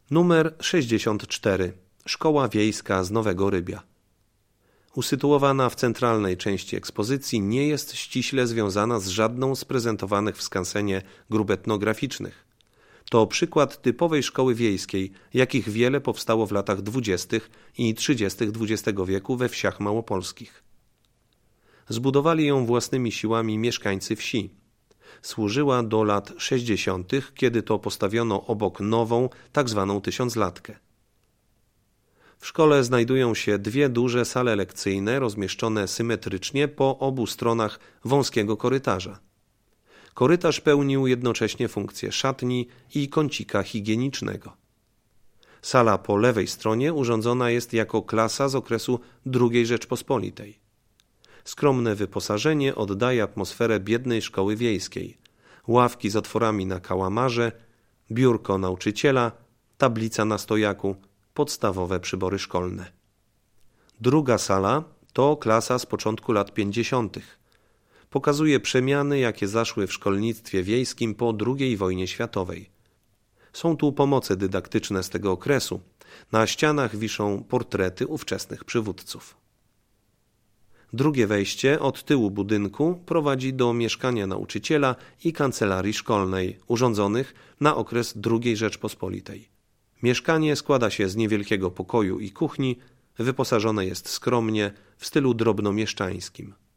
Numer 64. Szkoła Wiejska z Nowego Rybia. Usytuowana w centralnej części ekspozycji, nie jest ściśle związana z żadną z prezentowanych w skansenie grup etnograficznych. To przykład typowej szkoły wiejskiej, jakich wiele powstało w latach 20. i 30. XX wieku we wsiach małopolskich. Zbudowali ją własnymi siłami mieszkańcy wsi. Służyła do lat 60., kiedy to postawiono obok nową, tak zwaną tysiąclatkę. W szkole znajdują się dwie duże sale lekcyjne rozmieszczone symetrycznie po obu stronach wąskiego korytarza. Korytarz pełnił jednocześnie funkcję szatni i kącika higienicznego. Sala po lewej stronie urządzona jest jako klasa z okresu II Rzeczpospolitej. Skromne wyposażenie oddaje atmosferę biednej szkoły wiejskiej. Ławki z otworami na kałamarze, biurko nauczyciela, tablica na stojaku, podstawowe przybory szkolne. Druga sala to klasa z początku lat 50. Pokazuje przemiany, jakie zaszły w szkolnictwie wiejskim po II wojnie światowej. Są tu pomoce dydaktyczne z tego okresu. Na ścianach wiszą portrety ówczesnych przywódców. Drugie wejście od tyłu budynku prowadzi do mieszkania nauczyciela i kancelarii szkolnej, urządzonych na okres II Rzeczpospolitej. Mieszkanie składa się z niewielkiego pokoju i kuchni, wyposażone jest skromnie w stylu drobnomieszczańskim.